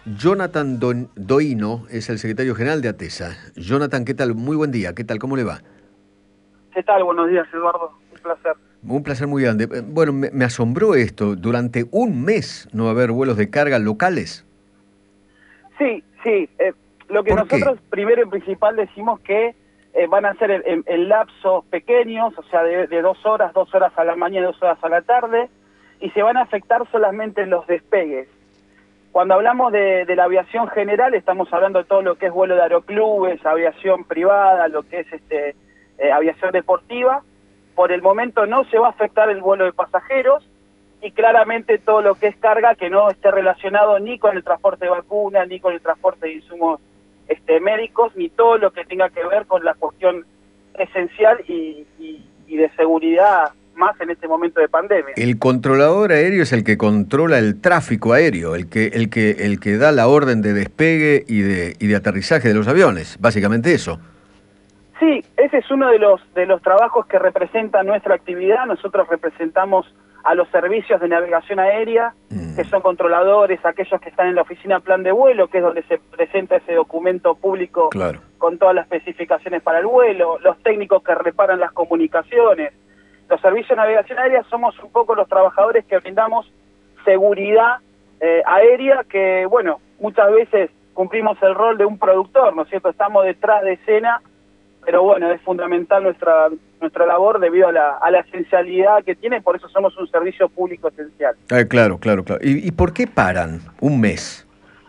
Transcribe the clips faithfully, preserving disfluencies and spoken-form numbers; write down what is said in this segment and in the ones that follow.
Jonathan Don- Doino es el secretario general de ATESA. Jonathan, ¿qué tal? Muy buen día. ¿Qué tal? ¿Cómo le va? ¿Qué tal? Buenos días, Eduardo. Un placer. Un placer muy grande. Eh, Bueno, me, me asombró esto. Durante un mes no haber vuelos de carga locales. Sí, sí. eh, lo que ¿Por qué? nosotros primero y principal decimos que eh, van a ser en, en- en lapsos pequeños, o sea, de, de dos horas, dos horas a la mañana, dos horas a la tarde, y se van a afectar solamente los despegues. Cuando hablamos de, de la aviación general, estamos hablando de todo lo que es vuelo de aeroclubes, aviación privada, lo que es este eh, aviación deportiva. Por el momento no se va a afectar el vuelo de pasajeros y claramente todo lo que es carga que no esté relacionado ni con el transporte de vacunas, ni con el transporte de insumos este, médicos, ni todo lo que tenga que ver con la cuestión esencial y, y, y de seguridad más en este momento de pandemia. El controlador aéreo es el que controla el tráfico aéreo, el que, el que, el que da la orden de despegue y de, y de aterrizaje de los aviones. Básicamente eso. Sí, ese es uno de los de los trabajos que representa nuestra actividad. Nosotros representamos a los servicios de navegación aérea, Mm, que son controladores, aquellos que están en la oficina plan de vuelo, que es donde se presenta ese documento público claro. con todas las especificaciones para el vuelo, los técnicos que reparan las comunicaciones. Los servicios de navegación aérea somos un poco los trabajadores que brindamos seguridad eh, aérea, que bueno, muchas veces cumplimos el rol de un productor, ¿no es cierto? Estamos detrás de escena, pero bueno, es fundamental nuestra nuestra labor debido a la, a la esencialidad que tiene, por eso somos un servicio público esencial. Ah, claro, claro, claro. ¿Y, y por qué paran un mes?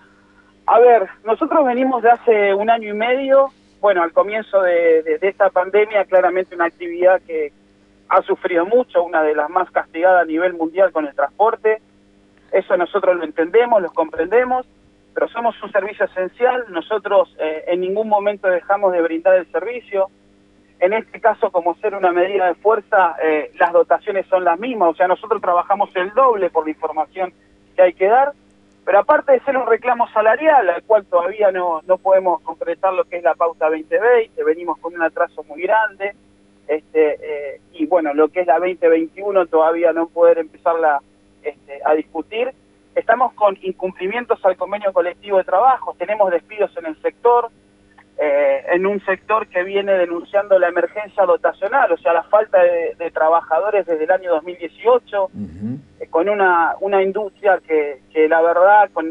A ver, nosotros venimos de hace un año y medio, bueno, al comienzo de, de, de esta pandemia, claramente una actividad que ha sufrido mucho, una de las más castigadas a nivel mundial con el transporte. Eso nosotros lo entendemos, lo comprendemos, pero somos un servicio esencial. Nosotros eh, en ningún momento dejamos de brindar el servicio. En este caso, como ser una medida de fuerza, eh, las dotaciones son las mismas, o sea, nosotros trabajamos el doble por la información que hay que dar, pero aparte de ser un reclamo salarial, al cual todavía no, no podemos concretar lo que es la pauta veinte veinte, venimos con un atraso muy grande, este eh, y bueno, lo que es la veinte veintiuno todavía no poder empezarla este, a discutir. Estamos con incumplimientos al convenio colectivo de trabajo, tenemos despidos en el sector, eh, en un sector que viene denunciando la emergencia dotacional, o sea, la falta de, de trabajadores desde el año dos mil dieciocho, Ujú. eh, con una, una industria que, que la verdad, con,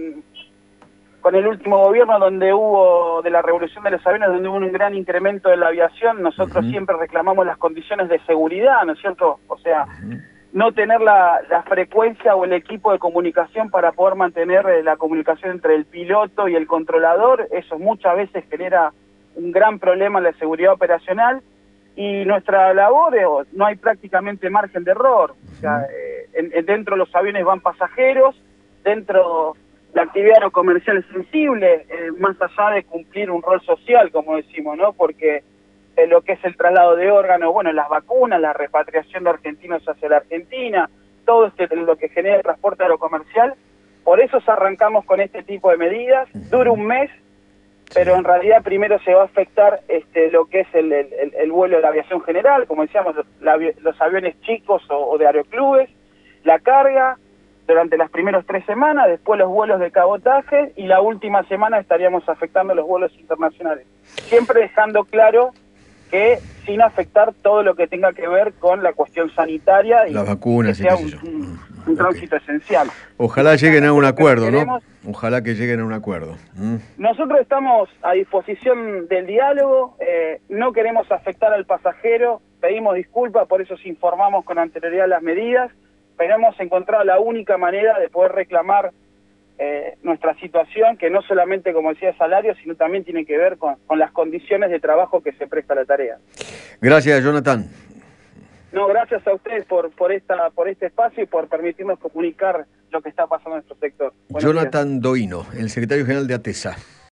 con el último gobierno donde hubo, de la revolución de los aviones, donde hubo un gran incremento de la aviación, nosotros Ujú. siempre reclamamos las condiciones de seguridad, ¿no es cierto? O sea, Ujú. no tener la, la frecuencia o el equipo de comunicación para poder mantener eh, la comunicación entre el piloto y el controlador, eso muchas veces genera un gran problema en la seguridad operacional y nuestra labor, eh, no hay prácticamente margen de error, o sea, Ujú. eh, en, en dentro de los aviones van pasajeros, dentro la actividad aerocomercial es sensible, eh, más allá de cumplir un rol social, como decimos, ¿no? Porque eh, lo que es el traslado de órganos, bueno, las vacunas, la repatriación de argentinos hacia la Argentina, todo este, lo que genera el transporte aerocomercial, por eso arrancamos con este tipo de medidas, dura Ujú. un mes, Sí. pero en realidad primero se va a afectar este, lo que es el, el, el vuelo de la aviación general, como decíamos, los, la, los aviones chicos o, o de aeroclubes, la carga durante las primeras tres semanas, después los vuelos de cabotaje y la última semana estaríamos afectando los vuelos internacionales. Siempre dejando claro que sin afectar todo lo que tenga que ver con la cuestión sanitaria Las y, y que vacunas y qué sea sé un, yo. un, un Mm, ok. tránsito esencial. Ojalá lleguen a Básicamente un lo que acuerdo, ¿no? requeremos. Ojalá que lleguen a un acuerdo. ¿Mm? Nosotros estamos a disposición del diálogo, eh, no queremos afectar al pasajero, pedimos disculpas, por eso sí informamos con anterioridad las medidas, pero hemos encontrado la única manera de poder reclamar eh, nuestra situación, que no solamente, como decía, salario, sino también tiene que ver con, con las condiciones de trabajo que se presta a la tarea. Gracias, Jonathan. No, gracias a ustedes por, por, esta, por este espacio y por permitirnos comunicar lo que está pasando en nuestro sector. Buenos días. Jonathan Doino, el secretario general de ATESA.